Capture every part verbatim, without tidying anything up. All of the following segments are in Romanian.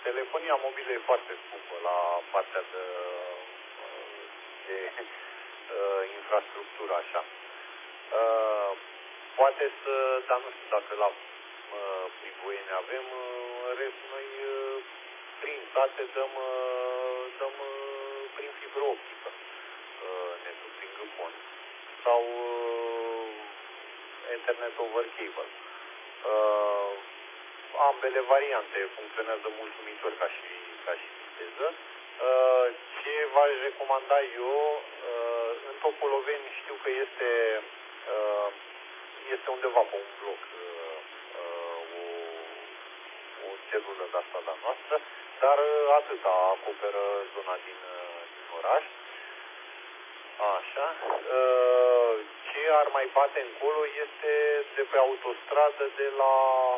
telefonia mobilă e foarte scumpă la partea de, de uh, infrastructură, așa. Uh, poate să, dar nu știu dacă la uh, Privoieni avem, uh, în rest noi uh, prin sate dăm, uh, dăm uh, prin fibră optică, uh, netul prin Gâpon, sau uh, Internet over cable. Uh, ambele variante funcționează mulțumitor ca și, ca și viteză. Uh, ce v-aș recomanda eu, uh, în Topoloveni știu că este, uh, este undeva pe un bloc uh, uh, o, o celulă de asta de-a noastră, dar uh, atâta acoperă zona din, uh, din oraș. Așa. Uh, ce ar mai bate încolo este de pe autostradă de la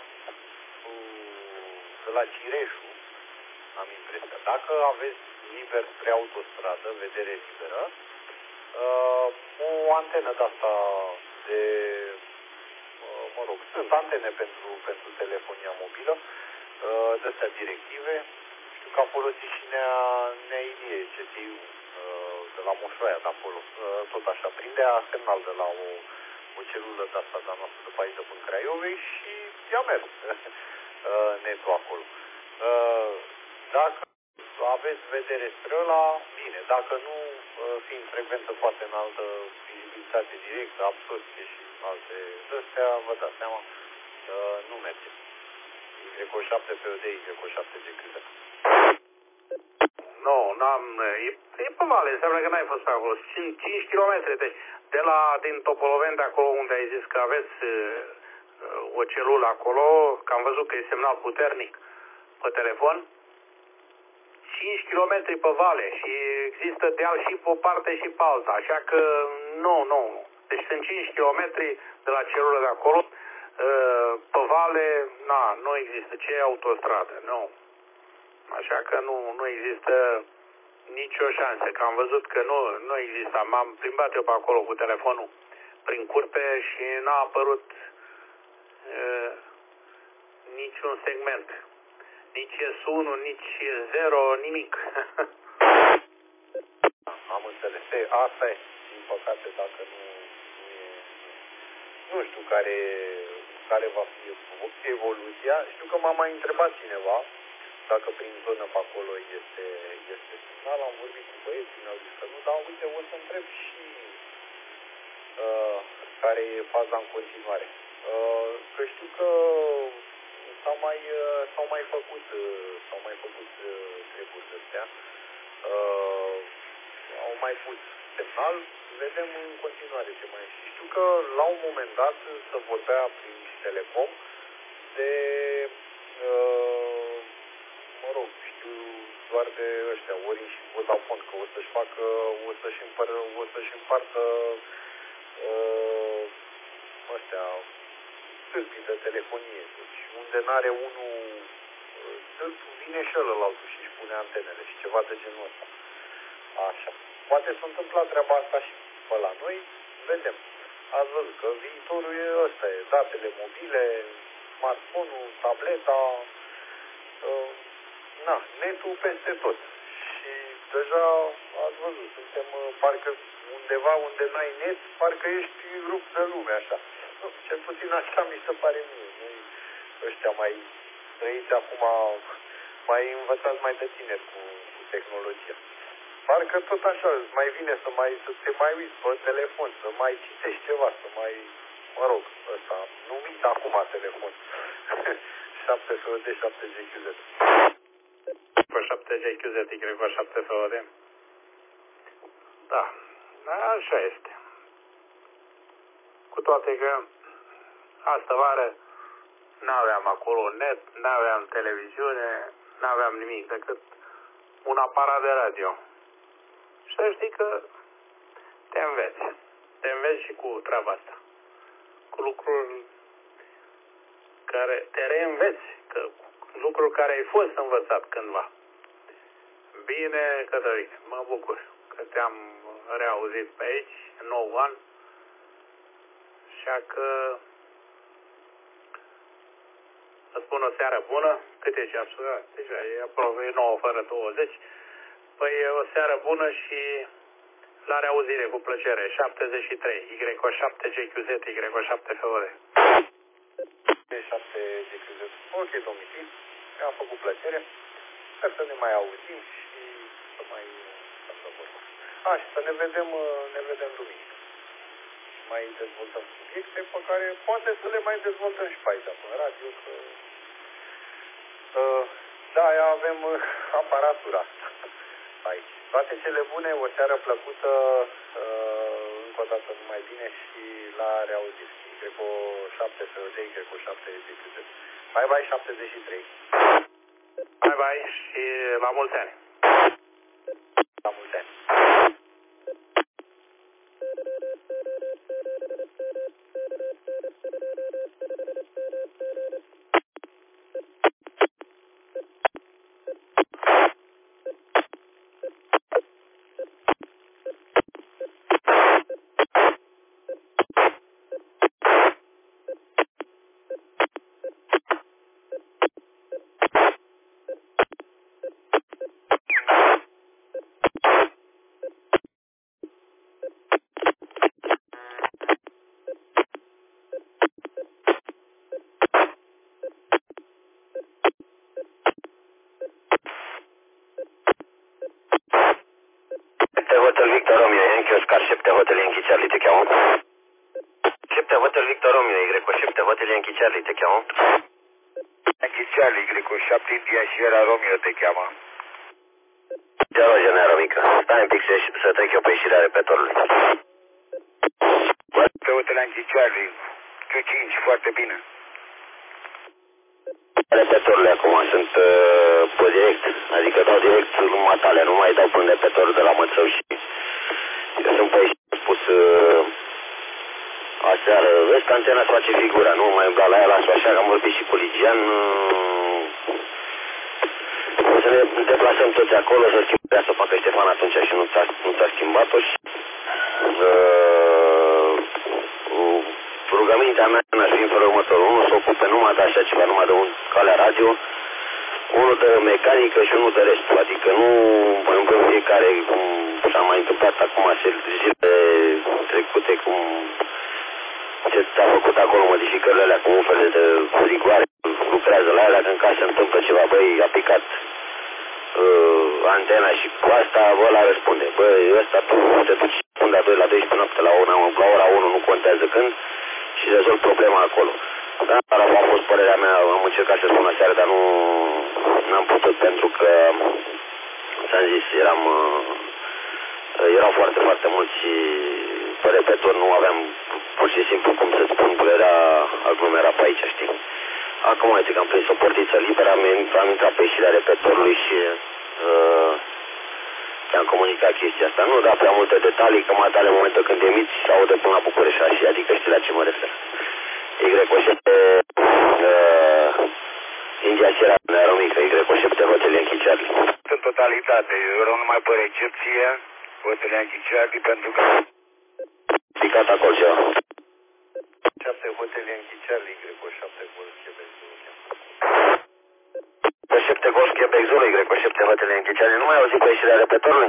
de la Cireșu, am impresia. Dacă aveți liber spre autostradă, vedere liberă, uh, o antenă de asta de, uh, mă rog, sunt antene pentru, pentru telefonia mobilă, uh, de astea directive. Știu că a folosit și Nea, Nea Ilie, C T U, uh, de la Moșoaia de acolo, uh, tot așa, prindea semnal de la o, o celulă de asta de-a noastră după aici în Craiovei și i-a mers netul acolo. Dacă aveți vedere spre ăla, bine. Dacă nu, fiind frecvență foarte înaltă, vizibilitate directă, absorție și alte astea, vă dați seama, nu merge. Y șapte P O D, Y șapte G Q Z. Nu, n-am... E, e pe vale, înseamnă că n-ai fost pe acolo. cinci kilometri, deci de la, din Topoloveni, de acolo unde ai zis că aveți o celulă acolo, că am văzut că e semnal puternic pe telefon, cinci kilometri pe vale și există deal și pe o parte și pe alta, așa că nu, nu. Deci sunt cinci kilometri de la celulă de acolo, pe vale, na, nu există. Ce e autostradă? Nu. Așa că nu, nu există nicio șansă, că am văzut că nu, nu există. M-am plimbat eu pe acolo cu telefonul prin curte și n-a apărut Uh, niciun segment. Nici S unu, nici S zero, nimic. Am înțeles. E, asta e, din păcate, dacă nu, nu e... Nu știu care, care va fi evoluția. Știu că m-a mai întrebat cineva dacă prin zonă pe acolo este, este semnal. Am vorbit cu băieții, mi-au zis că nu, dar uite, o să întreb și uh, care e faza în continuare. Uh, că știu că s-au mai, uh, s-au mai făcut, uh, s-au mai făcut uh, treburi de-astea. Uh, au mai pus semnal, vedem în continuare ce mai știu. Știu că la un moment dat se vorbea prin Telecom de, uh, mă rog, știu doar de ăștia, Orange și Vodafone, că o să-și facă, o să-și împară, o să-și împartă uh, ăștia, stâlpii de telefonie. Deci unde n-are unul stâlp, vine și ălălaltul și își pune antenele și ceva de genul ăsta. Așa. Poate s-a întâmplat treaba asta și pe la noi. Vedem. Ați văzut că viitorul e ăsta, e datele mobile, smartphone-ul, tableta, uh, na, netul peste tot. Și deja ați văzut, suntem parcă undeva unde n-ai net, parcă ești rupt de lume, așa. Cel puțin așa mi se pare mie. Noi ăștia mai trăiți acum, mai învățați mai de tineri cu, cu tehnologia. Parcă tot așa, îți mai vine să, mai, să te mai uiți pe telefon, să mai citești ceva, să mai, mă rog, ăsta, numit acum telefon. șapte F O D, șapte G Q Z. șapte G Q Z, Y șapte F O D. Da, așa este. Cu toate că astă vară n-aveam acolo net, n-aveam televiziune, n-aveam nimic decât un aparat de radio. Și să știi că te înveți. Te înveți și cu treaba asta. Cu lucruri care te reînveți, că lucruri care ai fost învățat cândva. Bine, Cătălin, mă bucur că te-am reauzit pe aici, în nou an. Așa că Îți spun o seară bună. Cât e ceasul? Deja e aproape nouă fără douăzeci. Păi o seară bună și la reauzire cu plăcere. șaptezeci și trei, Y O șapte G Q Z, Y O șapte F O D. șapte G Q Z. Ok, domnul, mi-a făcut plăcere. Sper să ne mai auzim și să mai stăm de vorbă. A, și să ne vedem, ne vedem duminică. Mai dezvoltăm subiecte pe care poate să le mai dezvoltăm și pe aici, pe radio, că uh, da, avem uh, aparatura aici. Toate cele bune, o seară plăcută, uh, încă o dată numai bine și la reauzire. Y O șapte F O D, Y O șapte G Q Z. Bye bye șaptezeci și trei. Bye bye și la mulți ani. La mulți ani. Hotel Victor Romeo, Yankee Oscar șapte Hotel Yankee Charlie, te cheamă. șapte Hotel Victor Romeo, Y O șapte Hotel Yankee Charlie, te cheamă. Yankee Charlie, Y O șapte India Sierra Romeo te cheamă. Zero generă mică. Stai un pic să, să trec eu pe ieșirea repetorului. Pe Hotel Yankee Charlie, Q cinci, foarte bine. Repetorile acum sunt uh, pe direct, adică dau direct numai tale, nu mai dau până repetorul de la Mățău și eu sunt pe aici, am spus uh, aseară, vezi că antena îți face figura, nu mai umbla la ea, las-o așa, că am vorbit și cu Ligian, uh, o să ne deplasăm toți acolo, să schimbăm să facă Ștefan atunci și nu ți-a, nu ți-a schimbat-o și uh, uh, rugămintea mea n-aș fi în felul următor. Unul să ocupe numai de așa ceva, numai de un calea radio, unul de mecanică și unul de restul. Adică nu în fiecare, cum s-a mai întâmplat acum zilele trecute, cum ce s-a făcut acolo, modificările alea, cu un fel de rigoare, lucrează la ele, că în caz se întâmplă ceva, băi, a picat uh, antena și cu asta, bă, la răspunde. Băi, ăsta tu te duci de la doi la doisprezece noapte, la, una, la ora unu, nu contează când, și rezolv problema acolo. Da, a fost părerea mea, am încercat să spun aseară, dar nu n-am putut pentru că, ți-am zis, eram, erau foarte, foarte mulți pe repetor, nu aveam pur și simplu cum să spun, era aglomerat pe aici, știi. Acum, uite că am prins o portiță liberă, am, am intrat pe ieșirea repetorului și uh, am comunicat chestia asta. Nu da prea multe detalii, că mai tale în momentul când emiți se aude până la București și adică știi la ce mă refer. Y O șapte uh, India Sierra Romeo, Y O șapte Hotel Yankee Charlie. În totalitate, eu vreau numai pe recepție, Hotel Yankee Charlie, pentru că picat acolo ceva. șapte Hotel Yankee Charlie, Y O șapte Golf Quebec Zulu. Y O șapte Golf Quebec Zulu, Y O șapte Hotel Yankee Charlie. Nu mai auzi pe ieșirea repetorului?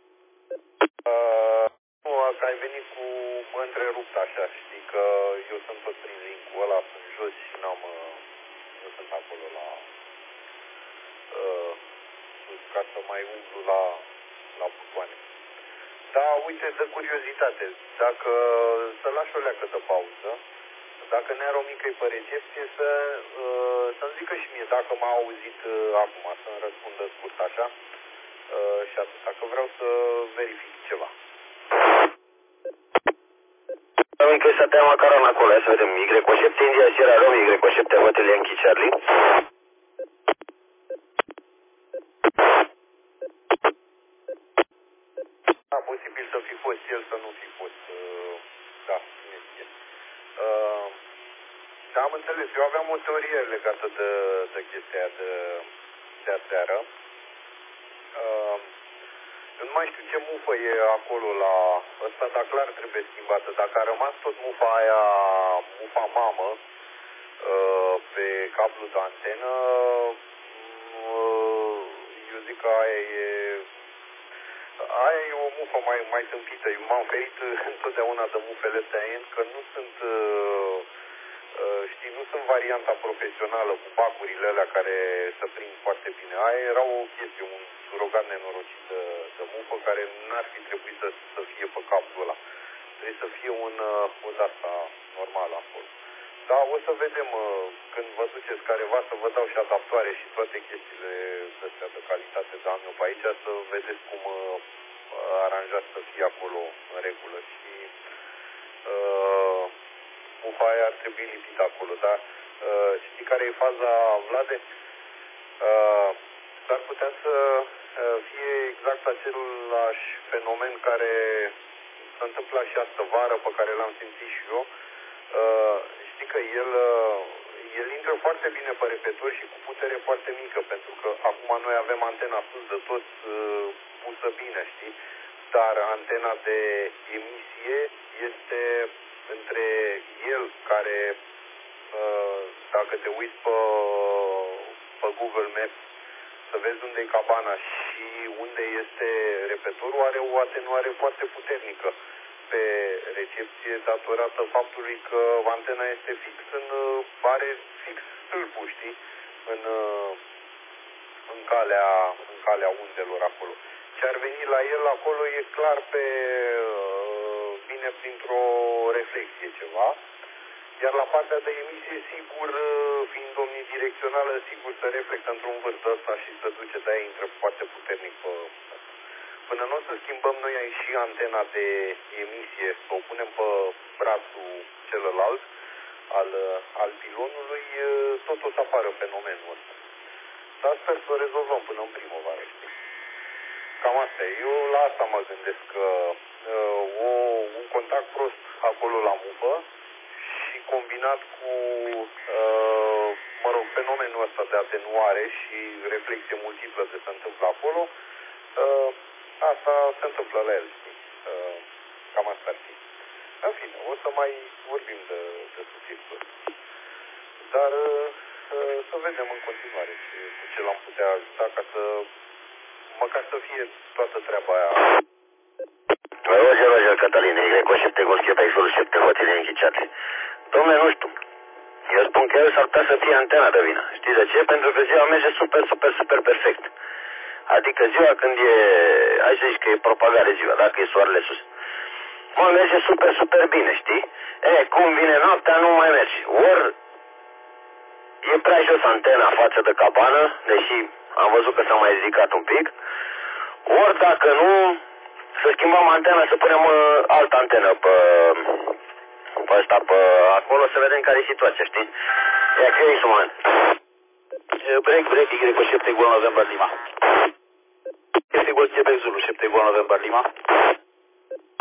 Uh, nu, că ai venit cu întrerupt așa, știi că eu sunt tot prin link-ul ăla, sunt jos și n-am, nu sunt acolo la uh, sus, ca să mai umplu la, la butoane. Da, uite, de curiozitate, dacă să lași o leacă de pauză, dacă Nero Mică-i pe recepție, să, uh, să-mi zică și mie dacă m-a auzit uh, acum, să-mi răspundă scurt așa, uh, și atât, dacă vreau să verific ceva. Încă să te-am macaron acolo, să vedem, Y O șapte India Sierra Romeo, Y O șapte Hotel Yankee Charlie. Da, posibil să fi fost el, să nu fi fost, uh, da, cine știe. Uh, da, am înțeles, eu aveam o teorie legată de, de chestia aia de, de aseară. Uh, eu nu mai știu ce mufă e acolo la ăsta, dar clar trebuie schimbată. Dacă a rămas tot mufa aia, mufa mamă, pe cablu de antenă, eu zic că aia e, aia e o mufă mai, mai tâmpită. Eu m-am ferit întotdeauna de mufele astea, că nu sunt, știi, nu sunt varianta profesională cu bacurile alea care se prind foarte bine. Aia era o chestie, un surogat nenorocit de, de mufă care n-ar fi trebuit să, să fie pe cablul ăla. Trebuie să fie un, un asta normal acolo. Da, o să vedem când vă duceți careva să vă dau și adaptoare și toate chestiile astea de calitate de anul pe aici, să vedeți cum aranjați să fie acolo în regulă. Și uh, mufa aia ar trebui lipită acolo, dar uh, știi care e faza, Vlade? Uh, s-ar putea să uh, fie exact același fenomen care se întâmplă și astă vară, pe care l-am simțit și eu. Uh, știi că el, uh, el intră foarte bine pe repetor și cu putere foarte mică, pentru că acum noi avem antena sus de tot uh, pusă bine, știi? Dar antena de emisie este între el, care, uh, dacă te uiți pe, pe Google Maps, să vezi unde e cabana și unde este repetorul, are o atenuare foarte puternică pe recepție, datorată faptului că antena este fix în, are fix stâlpul, știi, în, în, calea, în calea undelor acolo. Ce ar veni la el acolo e clar pe, vine printr-o reflexie ceva, iar la partea de emisie, sigur, fiind omnidirecțională, sigur se reflectă într-un vârf ăsta și se duce, de-aia intră foarte puternic pe... Până nu o să schimbăm noi aici și antena de emisie, să o punem pe brațul celălalt al, al pilonului, tot o să apară fenomenul ăsta. Dar sper să o rezolvăm până în primăvară, știi? Cam asta e. Eu la asta mă gândesc, că uh, o, un contact prost acolo la mufă și combinat cu, uh, mă rog, fenomenul ăsta de atenuare și reflexie multiplă de se întâmplă acolo, uh, asta se întâmplă la el, știi? Uh, cam asta ar fi. În fine, o să mai vorbim de, de subiectul ăsta. Dar uh, să vedem în continuare ce, cu ce l-am putea ajuta ca să, măcar să fie toată treaba aia. Roger, Roger, Cătăline, Greco, șepte, Goscheta, Exolul, șepte, hoțile închiciate. Dom'le, nu știu. Eu spun că el s-ar putea să fie antena de vină. Știi de ce? Pentru că ziua merge super, super, super perfect. Adică ziua când e, hai să zici că e propagare ziua, dacă e soarele sus. Mă, merge super, super bine, știi? E, cum vine noaptea, nu mai merge. Ori e prea jos antena față de cabană, deși am văzut că s-a mai ridicat un pic. Ori dacă nu, să schimbăm antena, să punem uh, altă antenă pe, pe ăsta, pe acolo, să vedem care e situația, știi? Ia că e suman. Break, break, Y cu șapte Golden November Lima. Este Gol Quebec Zulu, șapte Golden November Lima.